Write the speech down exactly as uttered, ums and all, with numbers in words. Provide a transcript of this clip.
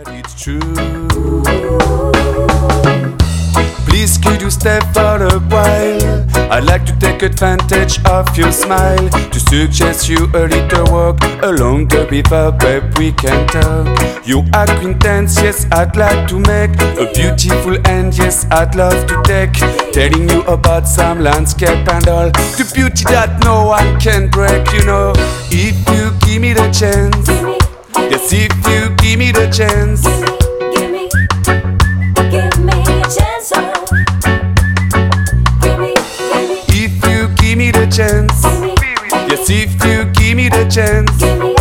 but it's true. Please could you stay for a while? I'd like to take advantage of your smile to suggest you a little walk along the river where we can talk. Your acquaintance, yes, I'd like to make a beautiful end, yes, I'd love to take. Telling you about some landscape and all the beauty that no one can break, you know. If you give me the chance, yes, if you give me the chance, Give me, give me, give me a chance, oh. Give me, give me, if you give me the chance, give me, yes, if you give me the chance. give me